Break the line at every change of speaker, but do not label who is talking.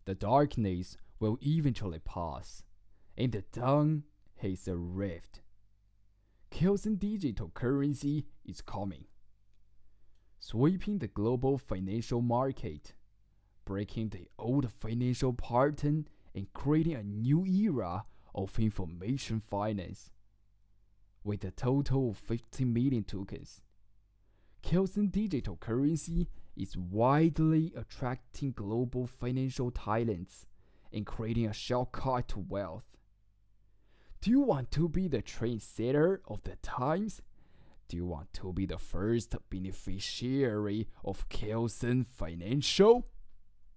The darkness will eventually pass, and the dawn has arrived. Kelsen digital currency is coming, sweeping the global financial market, breaking the old financial pattern and creating a new era of information finance. With a total of 50 million tokens, Kelsen digital currency is widely attracting global financial talents and creating a shortcut to wealth. Do you want to be the trendsetter of the times? Do you want to be the first beneficiary of Kelsen Financial?